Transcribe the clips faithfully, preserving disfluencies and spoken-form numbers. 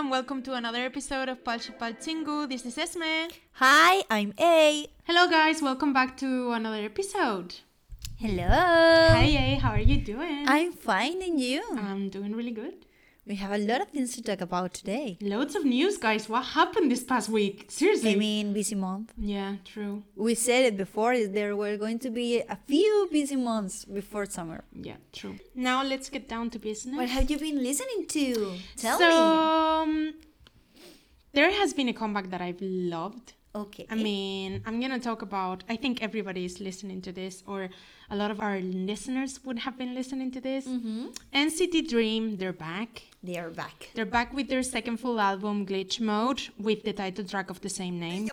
and welcome to another episode of Palchipalchingu. This is Esme. Hi, I'm A. Hello guys, welcome back to another episode. Hello. Hi A, how are you doing? I'm fine, and you? I'm doing really good. We have a lot of things to talk about today. Loads of news, guys. What happened this past week? Seriously. I mean, busy month. Yeah, true. We said it before, there were going to be a few busy months before summer. Yeah, true. Now let's get down to business. What have you been listening to? Tell so, me. Um, there has been a comeback that I've loved. Okay. I mean, I'm going to talk about, I think everybody is listening to this, or a lot of our listeners would have been listening to this. Mm-hmm. N C T Dream, they're back. They are back. They're back with their second full album, Glitch Mode, with the title track of the same name.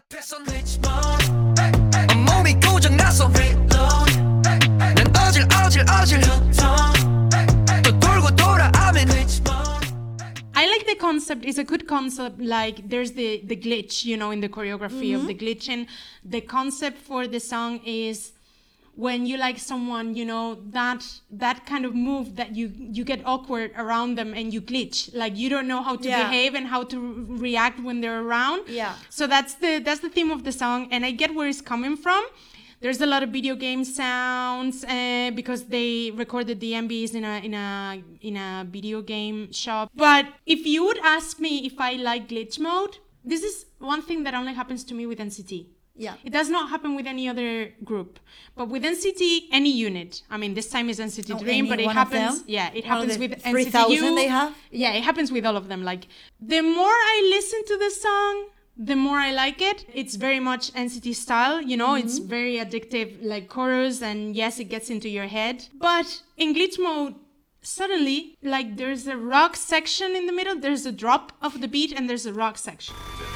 I like the concept. It's a good concept. Like, there's the, the glitch, you know, in the choreography mm-hmm. of the glitch. And the concept for the song is when you like someone, you know, that that kind of move that you, you get awkward around them and you glitch. Like, you don't know how to yeah. behave and how to re- react when they're around. Yeah. So that's the that's the theme of the song. And I get where it's coming from. There's a lot of video game sounds uh, because they recorded the M Vs in a in a in a video game shop. But if you would ask me if I like glitch mode, this is one thing that only happens to me with N C T. Yeah. It does not happen with any other group. But with N C T, any unit. I mean, this time is N C T oh, Dream, but it happens. Yeah, it happens with N C T U. three thousand they have? Yeah, it happens with all of them. Like, the more I listen to the song, the more I like it. It's very much N C T style, you know, mm-hmm. It's very addictive, like chorus, and yes, it gets into your head. But in glitch mode, suddenly, like, there's a rock section in the middle, there's a drop of the beat, and there's a rock section.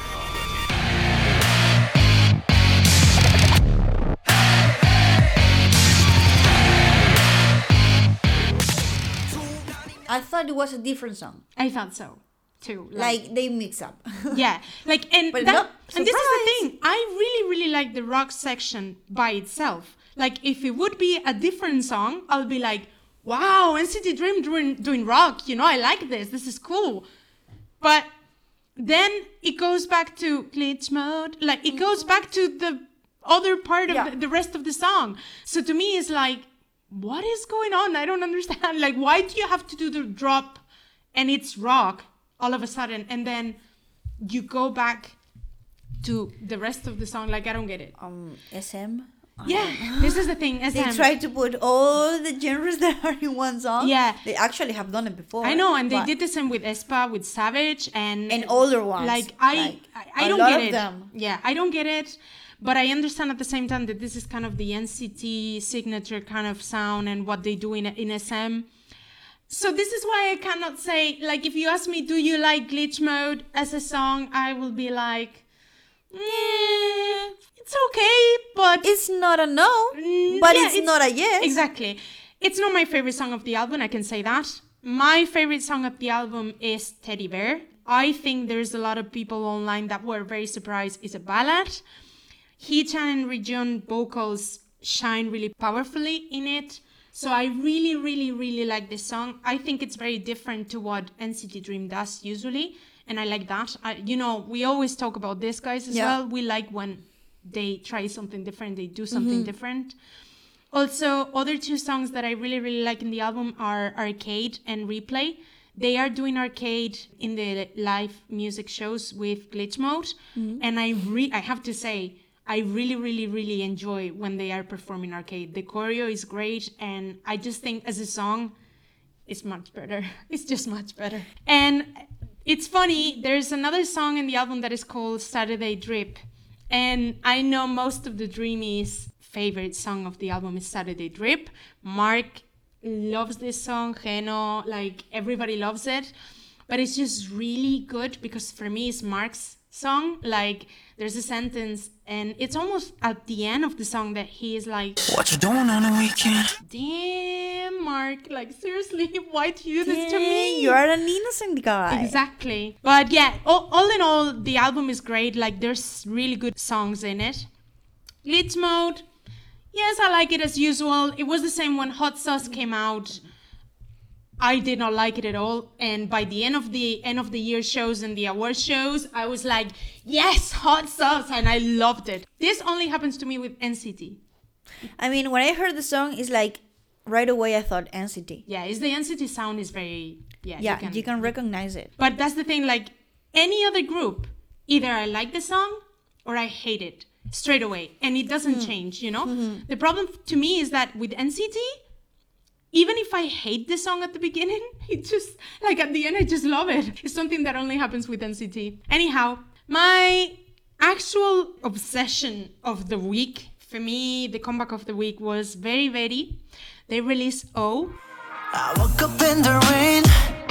I thought it was a different song. I thought so. Too, like, like they mix up. Yeah, like, and but that, no, and this is the thing, I really really like the rock section by itself. Like, if it would be a different song, I'll be like, wow, N C T Dream doing doing rock, you know, I like this, this is cool. But then it goes back to glitch mode, like it goes back to the other part of yeah. the, the rest of the song. So to me it's like, what is going on? I don't understand. Like, why do you have to do the drop and it's rock all of a sudden, and then you go back to the rest of the song? Like, I don't get it. Um, S M? Yeah, this is the thing, S M. They try to put all the genres that are in one song. Yeah. They actually have done it before. I know, and they did the same with aespa, with Savage, and... And older ones. Like, I, like, I, I don't lot get of it. Them. Yeah, I don't get it. But I understand at the same time that this is kind of the N C T signature kind of sound and what they do in, in S M. So this is why I cannot say, like, if you ask me, do you like glitch mode as a song, I will be like, eh, it's okay, but... It's not a no, mm, but yeah, it's, it's not a yes. Exactly. It's not my favorite song of the album, I can say that. My favorite song of the album is Teddy Bear. I think there's a lot of people online that were very surprised it's a ballad. Hee-chan and Ri-jun vocals shine really powerfully in it. So I really, really, really like this song. I think it's very different to what N C T Dream does usually. And I like that. I, you know, we always talk about this, guys, as yeah. well. We like when they try something different, they do something mm-hmm. different. Also, other two songs that I really, really like in the album are Arcade and Replay. They are doing Arcade in the live music shows with glitch mode. Mm-hmm. And I re- I have to say, I really, really, really enjoy when they are performing Arcade. The choreo is great, and I just think as a song, it's much better. It's just much better. And it's funny, there's another song in the album that is called Saturday Drip. And I know most of the Dreamies' favorite song of the album is Saturday Drip. Mark loves this song, Geno, like, everybody loves it. But it's just really good because for me it's Mark's song. Like, there's a sentence and it's almost at the end of the song that he is like, what you doing on the weekend? Damn, Mark, like, seriously, why do you do this to me? You're an innocent guy. Exactly. But yeah, all, all in all, the album is great. Like, there's really good songs in it. Glitch mode, yes, I like it as usual. It was the same when Hot Sauce came out. I did not like it at all. And by the end of the end of the year shows and the award shows, I was like, yes, hot sauce, and I loved it. This only happens to me with N C T. I mean, when I heard the song, it's like right away I thought N C T. Yeah, it's the N C T sound is very yeah. Yeah, you can, you can recognize it. But that's the thing. Like any other group, either I like the song or I hate it straight away, and it doesn't mm. change. You know, mm-hmm. The problem to me is that with N C T. Even if I hate the song at the beginning, it just, like at the end, I just love it. It's something that only happens with N C T. Anyhow, my actual obsession of the week, for me, the comeback of the week was very, very, they released O. I woke up in the rain.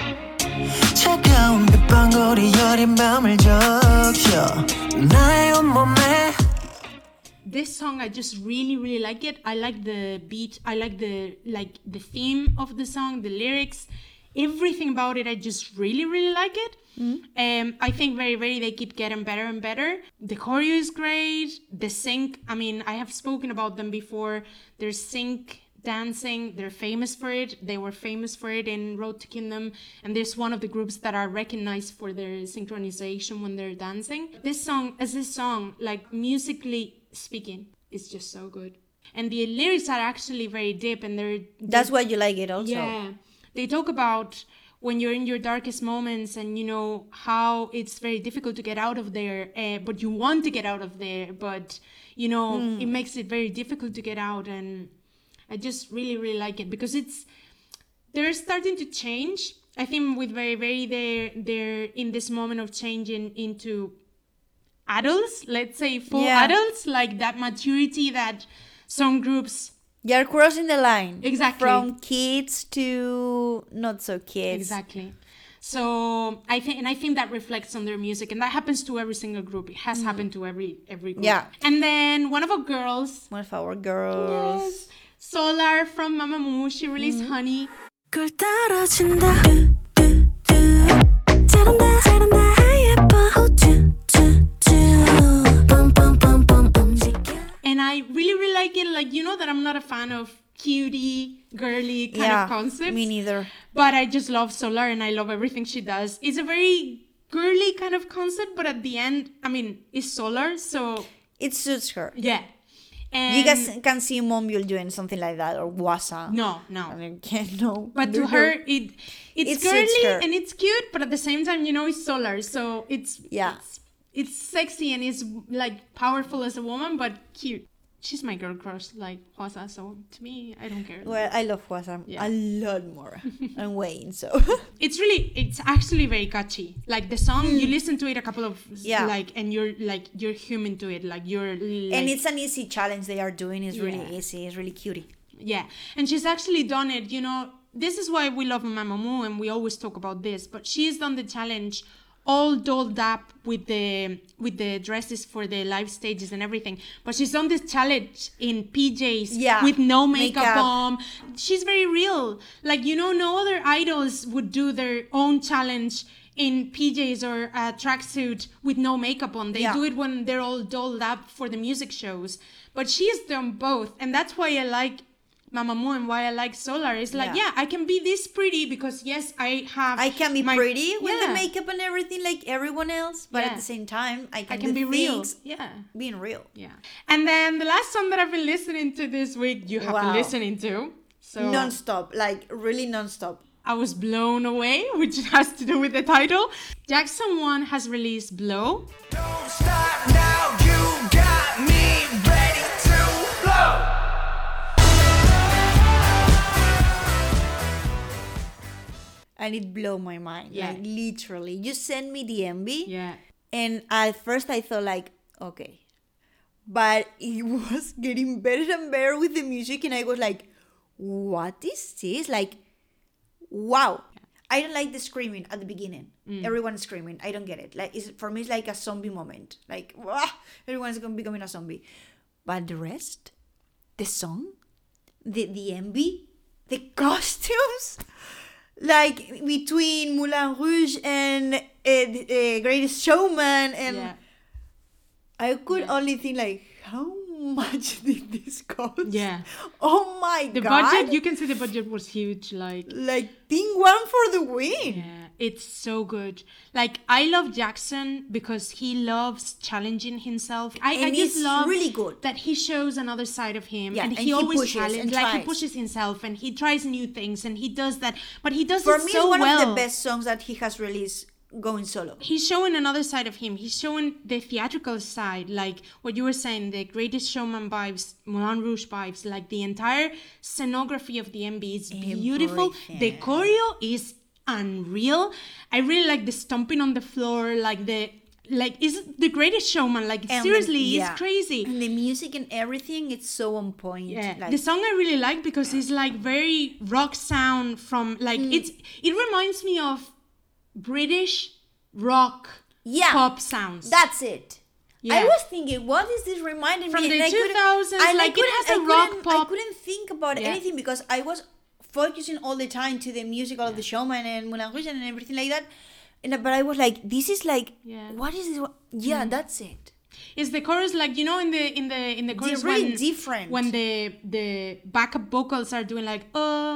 차가운 빗방울이 여린 맘을 적셔 나의 온몸에. This song, I just really, really like it. I like the beat. I like the like the theme of the song, the lyrics, everything about it. I just really, really like it. Mm-hmm. Um, I think very, very they keep getting better and better. The choreo is great. The sync. I mean, I have spoken about them before. Their sync dancing. They're famous for it. They were famous for it in Road to Kingdom. And there's one of the groups that are recognized for their synchronization when they're dancing. This song, as this song, like musically speaking, it's just so good, and the lyrics are actually very deep, and they're, they're that's why you like it also. Yeah, they talk about when you're in your darkest moments, and you know how it's very difficult to get out of there, uh, but you want to get out of there, but you know mm. it makes it very difficult to get out. And I just really, really like it because it's they're starting to change. I think with very, very they're they're in this moment of changing into adults, let's say full yeah. adults, like that maturity that some groups... You're crossing the line. Exactly. From kids to not so kids. Exactly. So I think, and I think that reflects on their music, and that happens to every single group. It has mm. happened to every every group. Yeah. And then one of our girls... One of our girls. Yes. Solar from Mamamoo, she released mm-hmm. Honey. And I really, really like it. Like, you know that I'm not a fan of cutie, girly kind yeah, of concepts. Me neither. But I just love Solar and I love everything she does. It's a very girly kind of concept, but at the end, I mean, it's Solar, so... It suits her. Yeah. And you guys can see Monbiul doing something like that, or Wasa. No, no. I mean, can't know. But to her, it it's it girly and it's cute, but at the same time, you know, it's Solar, so it's... Yeah. It's, It's sexy and it's like powerful as a woman, but cute. She's my girl crush, like Hwasa, so to me, I don't care. Well, I love Hwasa yeah. a lot more than Wayne, so. It's really, it's actually very catchy. Like the song, mm. you listen to it a couple of, yeah. like, and you're like, you're human to it. Like you're like, and it's an easy challenge they are doing. It's yeah. really easy. It's really cutie. Yeah. And she's actually done it, you know, this is why we love Mamamoo and we always talk about this, but she's done the challenge all dolled up with the with the dresses for the live stages and everything. But she's done this challenge in P Js yeah. with no makeup, makeup on. She's very real. Like, you know, no other idols would do their own challenge in P Js or a tracksuit with no makeup on. They yeah. do it when they're all dolled up for the music shows. But she's done both. And that's why I like Mamamoo and why I like Solar. It's like, yeah. yeah, I can be this pretty because, yes, I have... I can be my, pretty with yeah. the makeup and everything like everyone else, but yeah. at the same time, I can, I can do be real. Yeah. Being real. Yeah. And then the last song that I've been listening to this week, you have wow. been listening to. So non-stop, like really non-stop. I was blown away, which has to do with the title. Jackson Wang has released Blow. Don't stop now, you got me ready to blow. And it blew my mind. Yeah. Like literally. You sent me the M V. Yeah. And at first I thought like, okay. But it was getting better and better with the music. And I was like, what is this? Like, wow. Yeah. I don't like the screaming at the beginning. Mm. Everyone's screaming. I don't get it. Like, it's, for me, it's like a zombie moment. Like, wow, everyone's becoming a zombie. But the rest, the song, the, the M V, the costumes... Like between Moulin Rouge and uh, the uh, Greatest Showman, and yeah. I could yeah. only think like, how much did this cost? Yeah. Oh my The god. budget, you can see the budget was huge. Like, like Pink One for the win. yeah, it's so good. Like, I love Jackson because he loves challenging himself. I, And I just it's love really good. that he shows another side of him, Yeah, and, and he he always pushes challenges, and like he tries. pushes himself, and he tries new things, and he does that. But he does For it me, so it's one well. of the best songs that he has released going solo. He's showing another side of him. He's showing the theatrical side, like what you were saying, the Greatest Showman vibes, Moulin Rouge vibes. Like the entire scenography of the M V is beautiful. The Everything. choreo is unreal. I really like the stomping on the floor, like the like is the Greatest Showman. Like And seriously, the- yeah. it's crazy. And the music and everything, it's so on point. Yeah, Like, the song I really like because it's like very rock sound from like Mm. it's it reminds me of British rock Yeah, pop sounds. that's it. Yeah. I was thinking, what is this reminding From me? the And I couldn't- two thousands, and I like, it couldn't- has a I rock couldn't- pop- I couldn't think about Yeah. anything because I was focusing all the time to the music of the Showman and Moulin Rouge and everything like that. And but I was like, this is like, Yeah. what is this? Yeah, that's it. Is the chorus like you know in the in the in the chorus really when, different. when the the backup vocals are doing like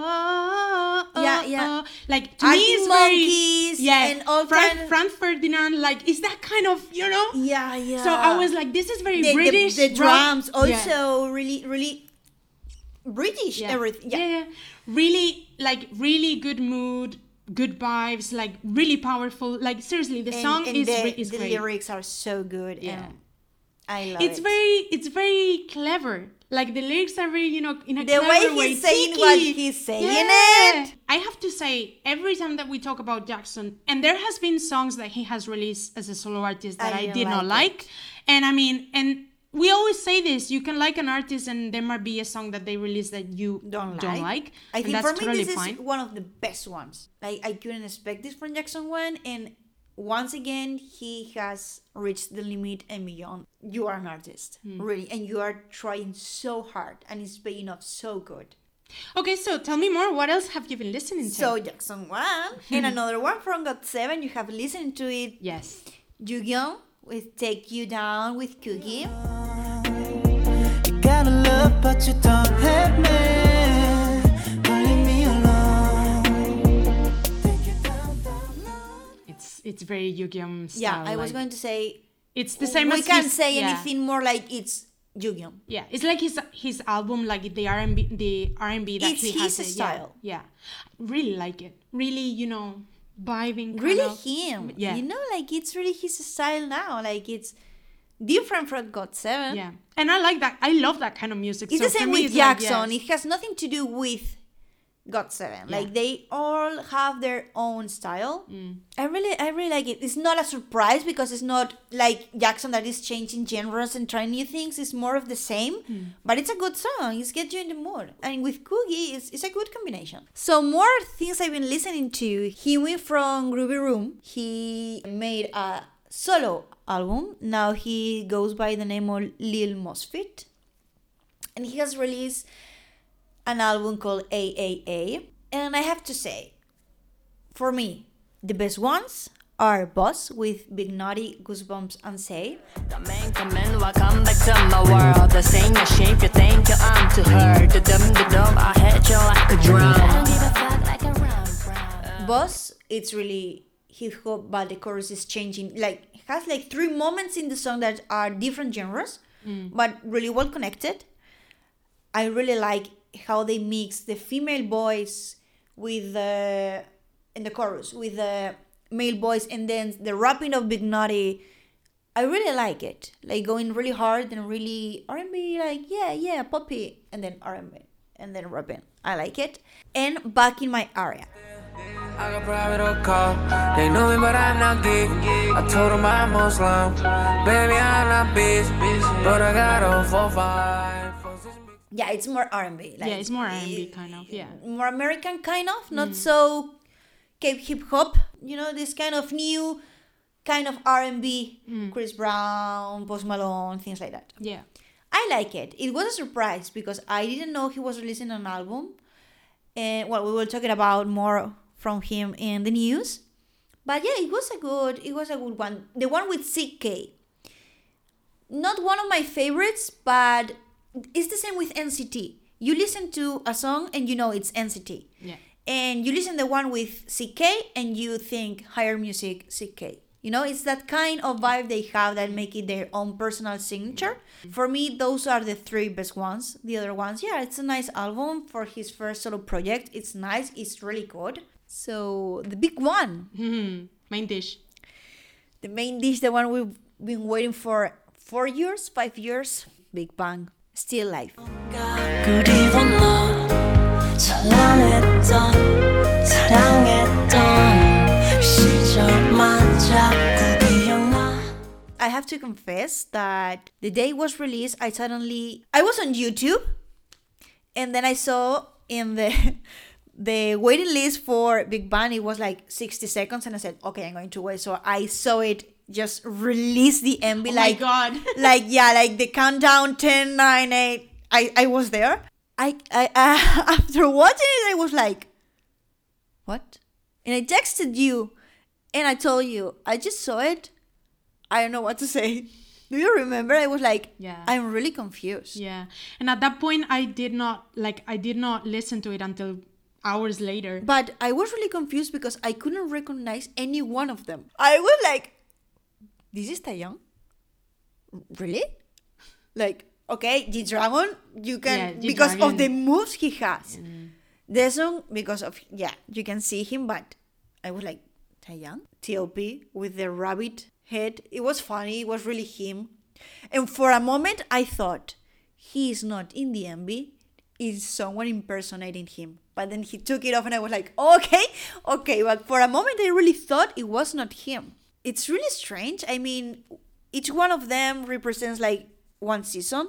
oh, oh Yeah, yeah. oh. Like to me Arctic it's very Monkeys yeah and all Frank, kind of- Franz Ferdinand, like is that kind of you know Yeah, yeah. so I was like this is very the, the- British The, rock. drums Yeah. also really, really British. Yeah. Everything. Yeah. yeah, really like really good mood, good vibes, like really powerful. Like seriously, the And- song and is the, re- is the great. lyrics are so good. Yeah. And I love It's it. very it's very clever. Like the lyrics are very you know in a The clever way way. he's saying Cheeky. what he's saying Yeah. it. I have to say, every time that we talk about Jackson, and there has been songs that he has released as a solo artist that I I, didn't did not like like, and I mean, and we always say this: you can like an artist, and there might be a song that they release that you Don't don't like. like. I and think that's for me totally this fine. is one of the best ones. Like I couldn't expect this from Jackson One, and once again he has reached the limit and beyond. You are an artist, Hmm. really, and you are trying so hard, and it's paying off so good. Okay, so tell me more. What else have you been listening to? So Jackson One and another one from God Seven. You have listened to it. yes. Jugyeon with "Take You Down" with Cookie. Gotta love, but you don't have me. Don't leave me alone. Take it down, down, down. It's it's very Yu-Gi-Oh style. Yeah, I was like- going to say It's the same we as can't his- say yeah. anything more like it's Jugyeon. Yeah, it's like his his album, like the R and B, the R and B that It's he has. his it, style. Yeah, yeah, really like it. Really, you know, vibing. Kind Really of. him. Yeah. You know, like it's really his style now. Like it's different from God Seven. Yeah, and I like that. I love that kind of music. It's So the for same me, with it's like, Jackson. yes. It has nothing to do with God Seven. Yeah. Like they all have their own style. Mm. I really, I really like it. It's not a surprise because it's not like Jackson that is changing genres and trying new things. It's more of the same, Mm. but it's a good song. It gets you in the mood. And with Cookie, it's, it's a good combination. So more things I've been listening to. He went from Groovy Room. He made a solo album. Now he goes by the name of Lil Mosfit. And he has released an album called A A A. And I have to say, for me, the best ones are Boss with Big Naughty, Goosebumps, and Say. Come in, come in, welcome back to my world. The same machine, you think you're on to her. The dum, the dum, I hit you like a drum. I don't give a fuck like a round, round. Boss, it's really hip hop, but the chorus is changing. Like, it has like three moments in the song that are different genres, but really well connected. I really like how they mix the female voice with the in the chorus with the male voice, and then the rapping of Big Naughty. I really like it, like going really hard and really R and B, like yeah, yeah, poppy, and then R and B, and then rapping. I like it. And Back in My Area. I got private or call. They know me, but I'm not geek. I told them I'm Muslim. Baby, I'm not bitch. But I got a four five. Yeah, it's more R and B. Like, Yeah, it's more R and B kind of, yeah. More American kind of, not so Cape hip hop. You know, this kind of new kind of R and B. Chris Brown, Post Malone, things like that. Yeah. I like it. It was a surprise because I didn't know he was releasing an album. And well, we were talking about more from him in the news. But yeah, it was a good it was a good one. The one with C K. Not one of my favorites, but it's the same with N C T. You listen to a song and you know it's N C T. Yeah. And you listen to the one with C K and you think Higher Music C K. You know, it's that kind of vibe they have that make it their own personal signature. For me, those are the three best ones. The other ones, yeah, it's a nice album for his first solo project. It's nice. It's really good. So the big one. Mm-hmm. Main dish. The main dish, the one we've been waiting for four years, five years. Big Bang. Still live. 그리워 너 찬란했던 사랑했던 시절만 자꾸 기억나. I have to confess that the day it was released, I suddenly I was on YouTube, and then I saw in the the waiting list for Big Bang it was like sixty seconds, and I said, okay, I'm going to wait. So I saw it just release the M V Oh like my God. like yeah, like the countdown ten, nine, eight. I I was there. I I uh, after watching it, I was like, what? And I texted you, and I told you I just saw it. I don't know what to say. Do you remember? I was like, Yeah. I'm really confused. Yeah. And at that point, I did not, like, I did not listen to it until hours later. But I was really confused because I couldn't recognize any one of them. I was like, this is Taeyong? Really? Like, okay, G-Dragon, you can, Yeah, because of G-Dragon. the moves he has. Mm. Daesung, because of, yeah, you can see him, but I was like, Taeyong? T O P with the rabbit head. It was funny. It was really him. And for a moment, I thought, he is not in the M V. Is someone impersonating him. But then he took it off and I was like, okay, okay. But for a moment, I really thought it was not him. It's really strange. I mean, each one of them represents like one season.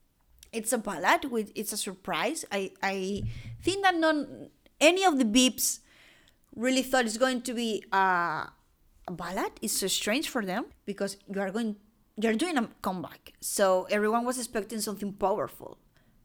It's a ballad. With It's a surprise. I, I think that none, any of the beeps really thought it's going to be a, a ballad. It's so strange for them because you are going, you're doing a comeback. So everyone was expecting something powerful.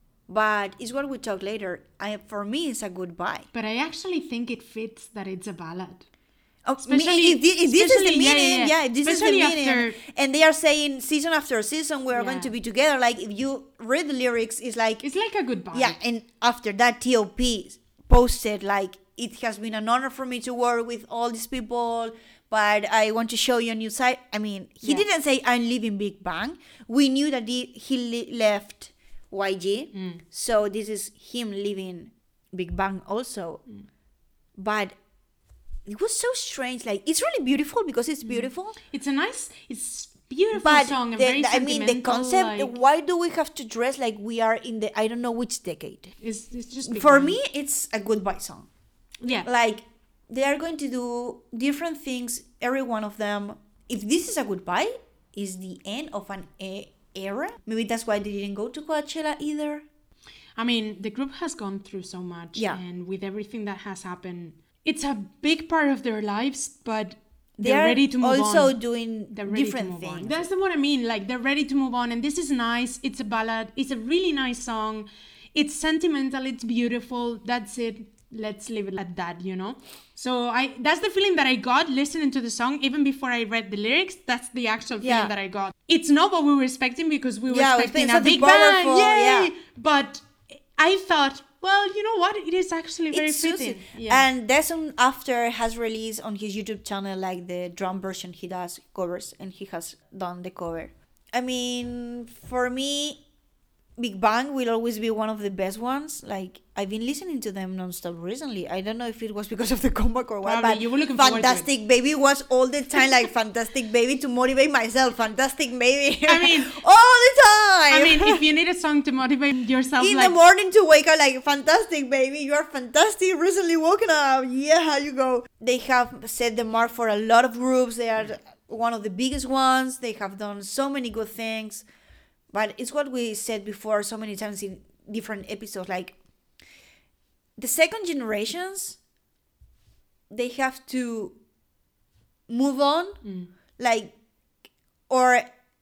But it's what we talk later. I, for me, it's a goodbye. But I actually think it fits that it's a ballad. Oh, Especially- me- if, thi- if this is the especially- yeah, meaning, yeah, yeah, yeah. if this Especially is the meaning, after- and they are saying season after season we are going Yeah. to be together. Like if you read the lyrics, it's like It's like a goodbye. yeah. And after that, T O P posted like it has been an honor for me to work with all these people, but I want to show you a new side. I mean, he Yeah. didn't say I'm leaving Big Bang. We knew that he, he le- left Y G, Mm. so this is him leaving Big Bang also. Mm. But it was so strange. Like it's really beautiful because Mm. it's beautiful. It's a nice, it's beautiful But song and the, very the- I mean, the sentimental, concept. like, Why do we have to dress like we are in the I don't know which decade? it's, it's just Big For Bang. me, it's a goodbye song. Yeah. Like they are going to do different things. Every one of them. If this is a goodbye, is the end of an e- era. Maybe that's why they didn't go to Coachella either. I mean, the group has gone through so much. Yeah. And with everything that has happened, it's a big part of their lives, but They they're are ready to move also on. doing They're ready different to move things. on. That's the what I mean. Like they're ready to move on, and this is nice. It's a ballad. It's a really nice song. It's sentimental. It's beautiful. That's it. Let's leave it at that. You know. So I that's the feeling that I got listening to the song. Even before I read the lyrics, that's the actual feeling Yeah. that I got. It's not what we were expecting because we were Yeah, we expecting expect a big something bang. powerful, Yay! yeah. But I thought, well, you know what? It is actually very It suits fitting. it. Yeah. And Daesung after has released on his YouTube channel like the drum version. He does covers and he has done the cover. I mean, for me, Big Bang will always be one of the best ones. Like I've been listening to them nonstop recently. I don't know if it was because of the comeback or what, Probably. but You were looking forward to it. Fantastic Baby was all the time like Fantastic Baby to motivate myself. Fantastic Baby. I mean- all the time. I mean, if you need a song to motivate yourself, in like the morning to wake up like Fantastic Baby, you are fantastic, recently woken up, yeah, how you go. They have set the mark for a lot of groups. They are one of the biggest ones. They have done so many good things, but it's what we said before so many times in different episodes, like the second generations, they have to move on, like, or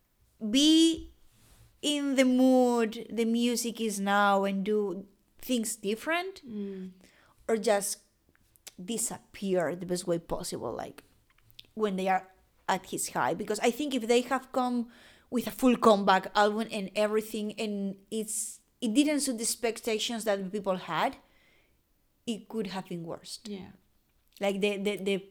be in the mood the music is now and do things different, or just disappear the best way possible, like when they are at his high. Because I think if they have come with a full comeback album and everything, and it's it didn't suit the expectations that the people had, it could have been worse. Yeah. Like the the, the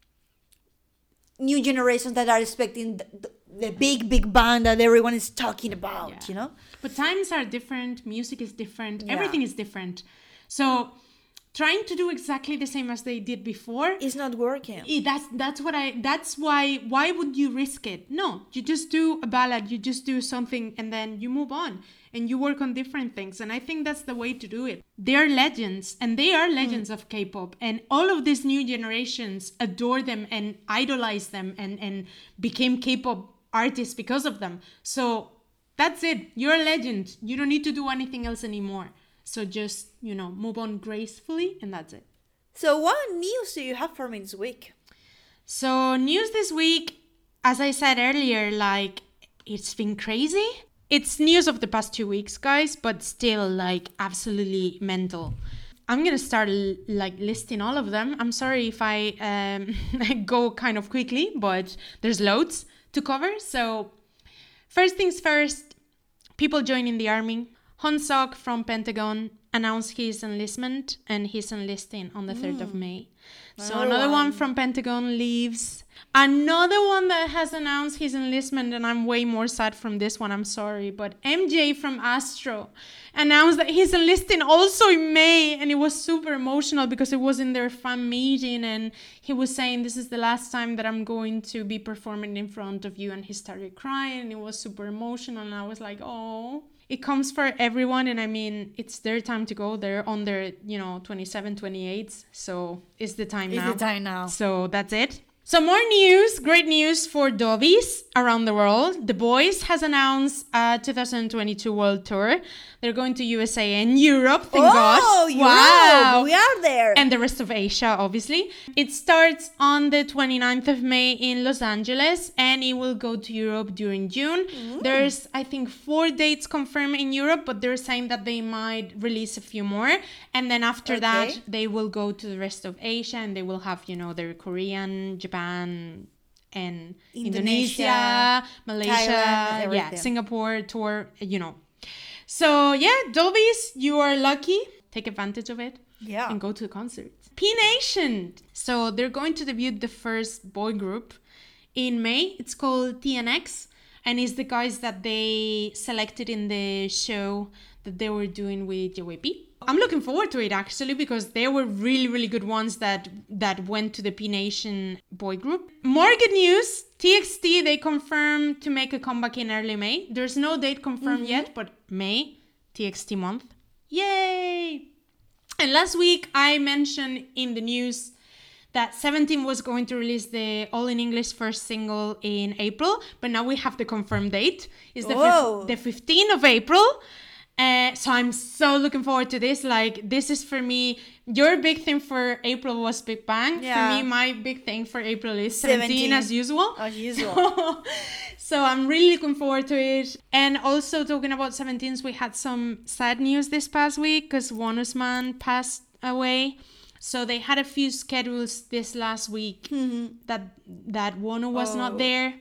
new generations that are expecting the, the, the big big band that everyone is talking about, Yeah. you know. But times are different, music is different, Yeah. everything is different. So trying to do exactly the same as they did before, It's not working. eh, that's that's what I that's why why would you risk it? No, you just do a ballad, you just do something, and then you move on and you work on different things. And I think that's the way to do it. They're legends, and they are legends of K-pop, and all of these new generations adore them and idolize them and and became K-pop artists because of them. So that's it. You're a legend. You don't need to do anything else anymore. So just, you know, move on gracefully, and that's it. So what news do you have for me this week? So news this week, as I said earlier, like, it's been crazy. It's news of the past two weeks, guys, but still, like, absolutely mental. I'm gonna start l- like listing all of them. I'm sorry if I um, go kind of quickly, but there's loads to cover. So first things first, people joining the army. Hon Sok from Pentagon announced his enlistment, and he's enlisting on the third of May. So Another another one one. from Pentagon leaves. Another one that has announced his enlistment, and I'm way more sad from this one, I'm sorry, but M J from Astro announced that he's enlisting also in May, and it was super emotional because it was in their fan meeting, and he was saying, this is the last time that I'm going to be performing in front of you, and he started crying, and it was super emotional, and I was like, oh. It comes for everyone, and I mean, it's their time to go. They're on their, you know, twenty-seven, twenty-eight, so it's the time It's now. the time now. So that's it. Some more news, great news for Dovies around the world. The Boys has announced a two thousand twenty-two world tour. They're going to U S A and Europe, thank God. Oh, Europe! Wow. We are there. And the rest of Asia, obviously. It starts on the twenty-ninth of May in Los Angeles, and it will go to Europe during June. There's, I think, four dates confirmed in Europe, but they're saying that they might release a few more. And then after Okay. that, they will go to the rest of Asia, and they will have, you know, their Korean, Japan, and Indonesia, Indonesia, Malaysia, Thailand, yeah, everything. Singapore tour, you know. So yeah, Dolbies, you are lucky. Take advantage of it. Yeah. And go to the concert. P Nation. So they're going to debut the first boy group in May. It's called T N X, and it's the guys that they selected in the show that they were doing with J Y P. I'm looking forward to it actually, because they were really, really good ones that that went to the P Nation boy group. More good news. T X T, they confirmed to make a comeback in early May. There's no date confirmed yet, but May, T X T month. Yay! And last week I mentioned in the news that Seventeen was going to release the All in English first single in April, but now we have the confirmed date. It's the, Whoa. fif- the fifteenth of April. Uh, so I'm so looking forward to this. Like, this is for me, your big thing for April was Big Bang. Yeah. For me, my big thing for April is Seventeen, seventeen. as usual. As usual. So, so I'm really looking forward to it. And also talking about Seventeens, we had some sad news this past week because Wonus Man passed away. So they had a few schedules this last week that that Wono was Oh. not there.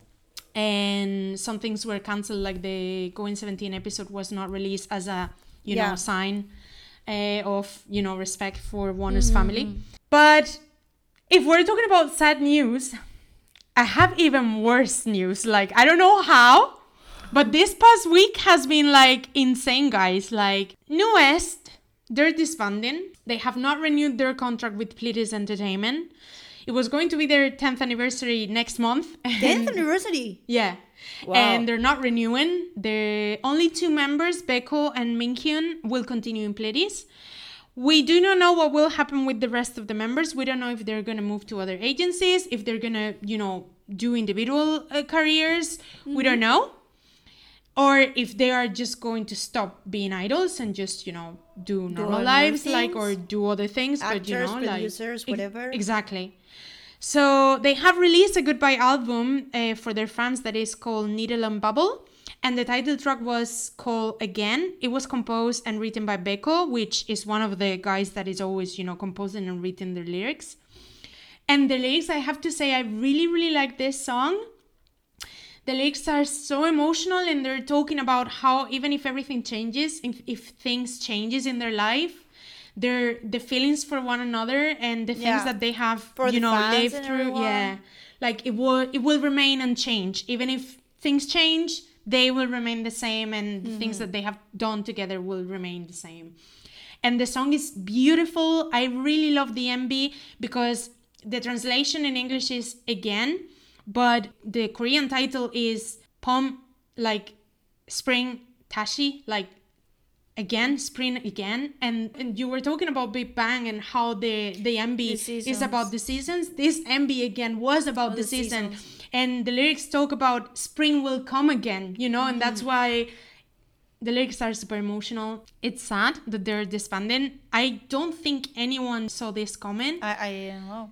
And some things were cancelled, like the Going Seventeen episode was not released as a, you Yeah. know, sign uh, of, you know, respect for Wono's family. But if we're talking about sad news, I have even worse news. Like, I don't know how, but this past week has been like insane, guys. Like, New West, they're disbanding. They have not renewed their contract with Pleiades Entertainment. It was going to be their tenth anniversary next month. tenth anniversary. Yeah. Wow. And they're not renewing. The only two members, Baekho and Minhyun, will continue in Pleiades. We do not know what will happen with the rest of the members. We don't know if they're going to move to other agencies, if they're going to, you know, do individual uh, careers. We don't know. Or if they are just going to stop being idols and just, you know, do normal other lives, like, or things. do other things. but, you Actors, know, like, producers, ex- whatever. Exactly. So they have released a goodbye album uh, for their fans that is called Needle and Bubble. And the title track was called Again. It was composed and written by Baekho, which is one of the guys that is always, you know, composing and writing their lyrics. And the lyrics, I have to say, I really, really like this song. The lyrics are so emotional, and they're talking about how even if everything changes, if, if things changes in their life, their the feelings for one another and the things Yeah. that they have, For you the know, fans lived and through. everyone. Yeah, like it will it will remain unchanged. Even if things change, they will remain the same, and the things that they have done together will remain the same. And the song is beautiful. I really love the M V because the translation in English is again, but the Korean title is Pom, like spring tashi, like again, spring again. And, and you were talking about Big Bang and how the, the M V The is seasons. about the seasons. This M V again was about All the, the season. seasons. And the lyrics talk about spring will come again, you know, and that's Mm. why the lyrics are super emotional. It's sad that they're disbanding. I don't think anyone saw this coming. I, I don't know.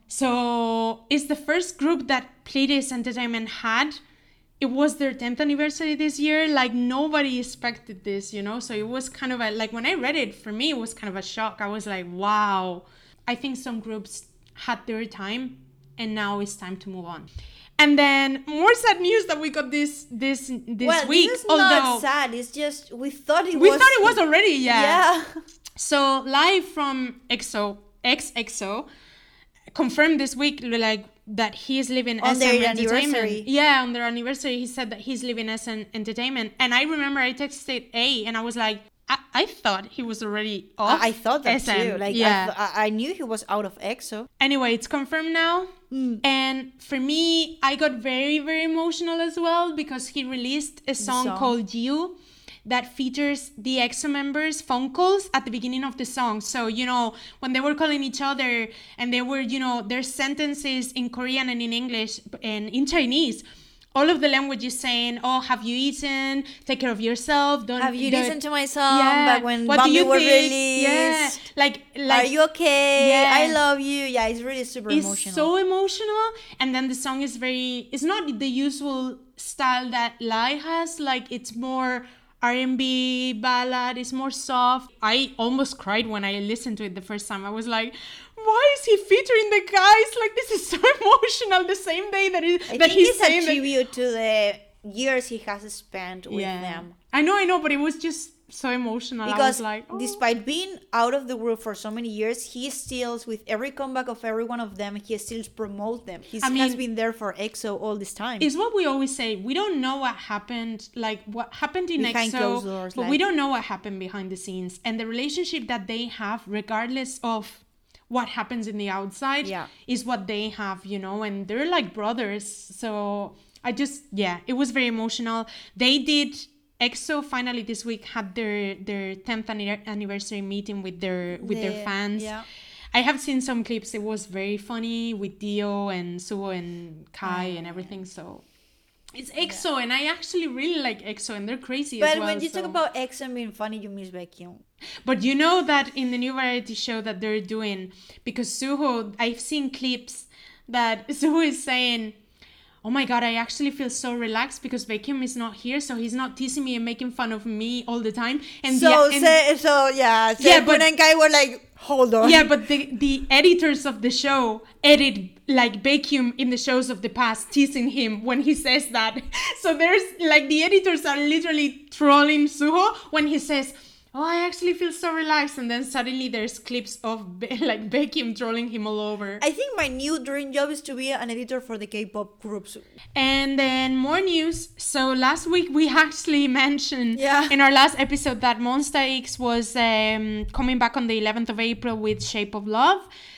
So it's the first group that Pleiades Entertainment had. It was their tenth anniversary this year. Like nobody expected this, you know? So it was kind of a, like when I read it, for me, it was kind of a shock. I was like, wow. I think some groups had their time and now it's time to move on. And then more sad news that we got this this this well, week. this is although not sad. It's just we thought it we was. thought it was already, yeah. Yeah. So live from EXO, X X O, confirmed this week like that he is leaving On S M their Entertainment. anniversary. Yeah, on their anniversary, he said that he's leaving S M Entertainment. And I remember I texted A, and I was like, I, I thought he was already off. I, I thought that S M. too. Like yeah. I, th- I I knew he was out of EXO. Anyway, it's confirmed now. And for me, I got very, very emotional as well because he released a song, song. called You that features the EXO members' phone calls at the beginning of the song. So, you know, when they were calling each other and they were, you know, their sentences in Korean and in English and in Chinese. All of the languages saying, oh, have you eaten? Take care of yourself. Don't Have you don't- listened to my song Yeah. back when What do Bambi you were think? released? Yeah. Like, like Are you okay? Yeah. I love you. Yeah, it's really super it's emotional. so emotional, and then the song is very, it's not the usual style that Lai has. Like it's more R and B ballad, it's more soft. I almost cried when I listened to it the first time. I was like, why is he featuring the guys? Like this is so emotional. The same day that, it, I that think he's it's a saying that, tribute to the years he has spent with them. I know, I know, but it was just so emotional. I was Because like, oh. despite being out of the group for so many years, he still, with every comeback of every one of them, he still promotes them. He I has mean- been there for EXO all this time. It's what we always say. We don't know what happened, like what happened in Behind EXO, closed doors, but like- we don't know what happened behind the scenes. And the relationship that they have, regardless of what happens in the outside, Yeah. is what they have, you know. And they're like brothers. So I just, yeah, it was very emotional. They did. EXO finally this week had their their tenth anni- anniversary meeting with their with their The- fans. yeah. I have seen some clips. It was very funny with Dio and Suho and Kai and everything. So it's EXO, and I actually really like EXO, and they're crazy as But well. when you so. talk about EXO being funny, you miss Baekhyun. But you know that in the new variety show that they're doing, because Suho, I've seen clips that Suho is saying, oh my god, I actually feel so relaxed because Baekhyun is not here, so he's not teasing me and making fun of me all the time. And So, the, and, se- so yeah, Yeah, yeah, but- and Kai were like, hold on. yeah, but the, the editors of the show edit like Baekhyun in the shows of the past, teasing him when he says that. So there's like the editors are literally trolling Suho when he says, oh, I actually feel so relaxed. And then suddenly there's clips of Be- like Baekhyun trolling him all over. I think my new dream job is to be an editor for the K-pop groups. And then more news. So last week we actually mentioned Yeah. in our last episode that Monsta X was um, coming back on the eleventh of April with Shape of Love.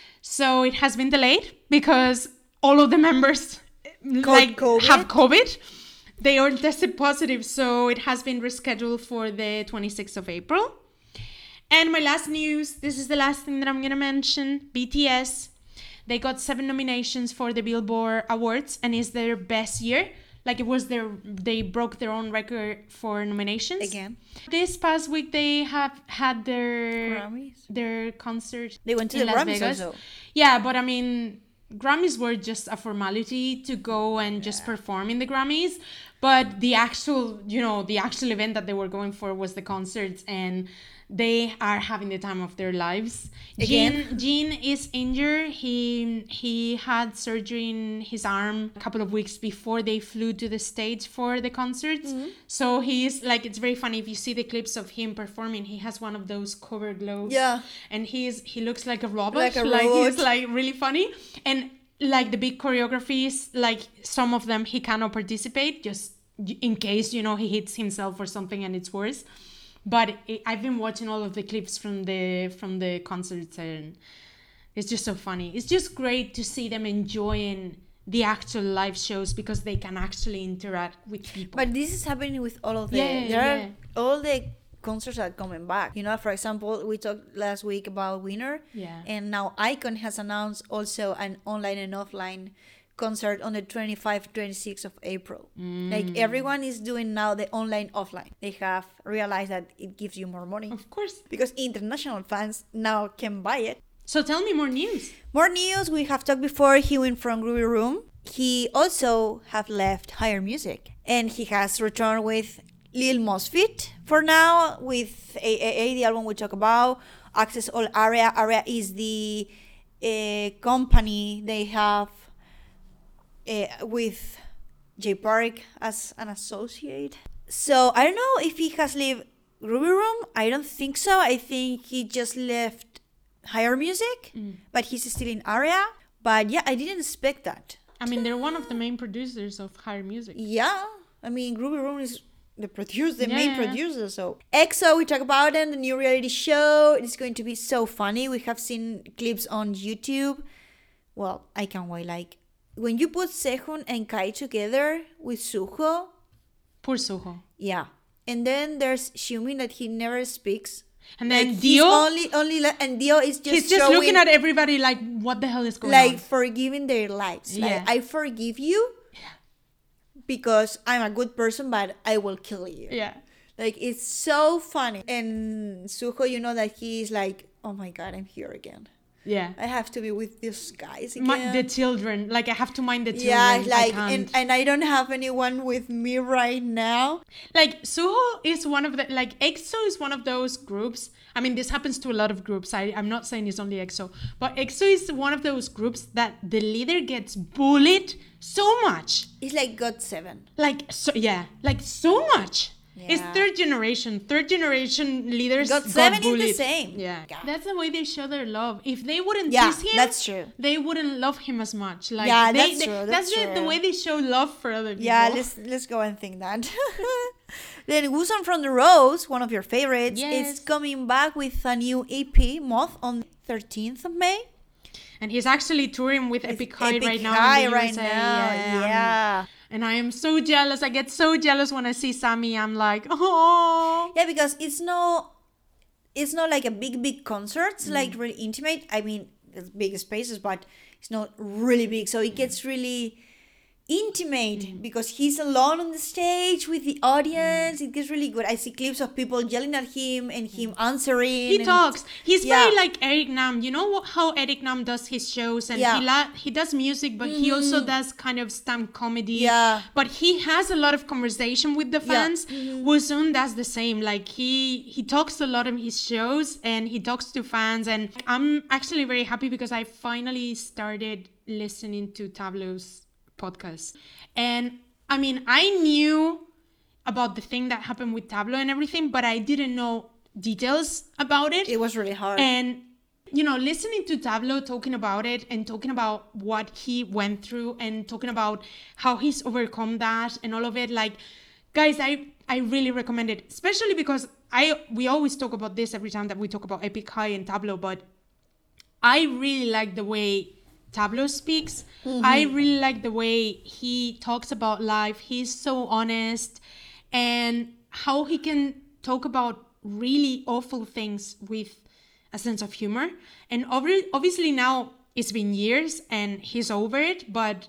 So it has been delayed because all of the members like COVID? have COVID. They all tested positive, so it has been rescheduled for the twenty-sixth of April. And my last news, this is the last thing that I'm going to mention. B T S, they got seven nominations for the Billboard Awards, and it's their best year. Like it was their, they broke their own record for nominations. Again. This past week, they have had their Grammys? their concert. They went to in the Las Grammys Vegas. also. Yeah, but I mean, Grammys were just a formality to go and just perform in the Grammys. But the actual, you know, the actual event that they were going for was the concerts, and they are having the time of their lives. Again? Gene, Gene is injured. He he had surgery in his arm a couple of weeks before they flew to the States for the concerts. Mm-hmm. So he's like, it's very funny if you see the clips of him performing. He has one of those cover gloves. Yeah. And he's he looks like a robot. Like a like robot. he's like really funny. And like the big choreographies, like some of them he cannot participate just in case, you know, he hits himself or something and it's worse. But it, I've been watching all of the clips from the from the concerts, and it's just so funny. It's just great to see them enjoying the actual live shows because they can actually interact with people. But this is happening with all of the Yeah, there yeah. are all the concerts are coming back. You know, for example, we talked last week about Winner. Yeah. And now Icon has announced also an online and offline concert on the twenty-fifth, twenty-sixth of April. Mm. Like everyone is doing now the online offline. They have realized that it gives you more money Of course. because international fans now can buy it. So tell me more news. More news. We have talked before. He went from Groovy Room. He also have left Higher Music, and he has returned with Lil Mosfit for now with A A A, the album we talk about. Access All Area. Area is the uh, company they have uh, with Jay Park as an associate. So I don't know if he has left Groovy Room. I don't think so. I think he just left Higher Music, Mm. but he's still in Area. But yeah, I didn't expect that. I mean, they're one of the main producers of Higher Music. Yeah, I mean, Groovy Room is the producer, the Yeah, main yeah, yeah. producer. So E X O, we talk about it, the new reality show. It's going to be so funny. We have seen clips on YouTube. Well, I can't wait. Like when you put Sehun and Kai together with Suho, Poor Soho. yeah. And then there's Xiumin that he never speaks. And then Like, he's Dio, only only le- and Dio is just he's just showing, looking at everybody like, what the hell is going like on? forgiving their lives. Like Yeah. I forgive you because I'm a good person, but I will kill you. Yeah. Like it's so funny. And Suho, you know that he's like, oh my god, I'm here again. Yeah. I have to be with these guys again. My, the children, like I have to mind the children. yeah, I like can't. and, and I don't have anyone with me right now. Like Suho is one of the, like E X O is one of those groups. I mean, this happens to a lot of groups. I, I'm not saying it's only E X O, but E X O is one of those groups that the leader gets bullied so much. It's like God seven. Like, so, yeah, like so much. It's Yeah. third generation. Third generation leaders God got seven is the bullied. same. Yeah. God. That's the way they show their love. If they wouldn't Yeah, tease him, that's true. they wouldn't love him as much. Like, Yeah, they, that's they- true, That's, that's the, the true. way they show love for other people. Yeah, let's let's go and think that. Then Wuzon from the Rose, one of your favorites, Yes. is coming back with a new E P, Moth, on thirteenth of May. And he's actually touring with Epic High Epic right now. High in the right U S A. now, yeah. And I am so jealous. I get so jealous when I see Sammy. I'm like, oh. Yeah, because it's no, it's not like a big big concert. It's Mm. like really intimate. I mean, it's big spaces, but it's not really big, so it gets really intimate Mm. because he's alone on the stage with the audience. It gets really good. I see clips of people yelling at him and him answering. He and- talks. He's Yeah. very like Eric Nam. You know what, how Eric Nam does his shows, and Yeah. he la- he does music, but he also does kind of stand comedy. Yeah. But he has a lot of conversation with the Yeah. fans. Wuzun does the same. Like he he talks a lot in his shows, and he talks to fans. And I'm actually very happy because I finally started listening to Tableau's podcast. And I mean, I knew about the thing that happened with Tableau and everything, but I didn't know details about it. It was really hard. And, you know, listening to Tableau talking about it and talking about what he went through and talking about how he's overcome that and all of it, like, guys, I, I really recommend it, especially because I we always talk about this every time that we talk about Epic High and Tableau, but I really like the way Tableau speaks. I really like the way he talks about life. He's so honest, and how he can talk about really awful things with a sense of humor. And obvi- obviously now it's been years and he's over it, but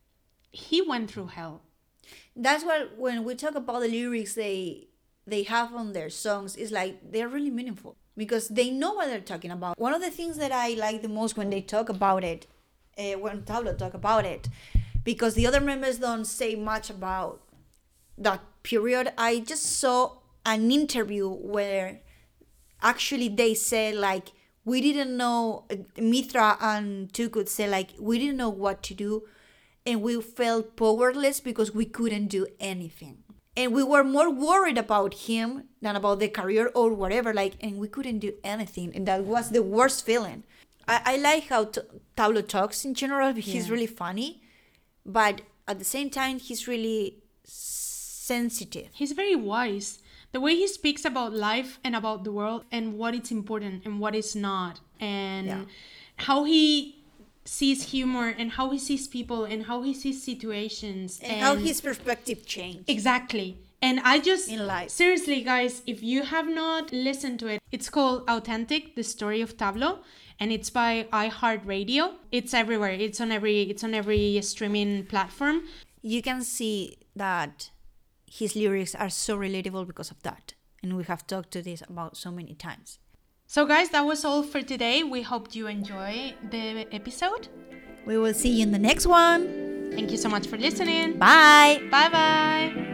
he went through hell. That's what when we talk about the lyrics they they have on their songs, is like they're really meaningful because they know what they're talking about. One of the things that I like the most when they talk about it, uh, when Tableau talk about it, because the other members don't say much about that period, I just saw an interview where actually they said like, we didn't know, Mithra and Tukut said like, we didn't know what to do, and we felt powerless because we couldn't do anything. And we were more worried about him than about the career or whatever, like, and we couldn't do anything. And that was the worst feeling. I, I like how T- Taulo talks in general. He's Yeah. really funny, but at the same time, he's really sensitive. He's very wise. The way he speaks about life and about the world and what is important and what is not, and Yeah. how he sees humor and how he sees people and how he sees situations And, how his perspective changed. exactly. And I just In life. seriously, guys, if you have not listened to it, it's called Authentic: The Story of Tablo, and it's by iHeartRadio. It's everywhere. It's on every it's on every streaming platform. You can see that his lyrics are so relatable because of that. And we have talked to this about so many times. So guys, that was all for today. We hope you enjoy the episode. We will see you in the next one. Thank you so much for listening. Bye. Bye bye.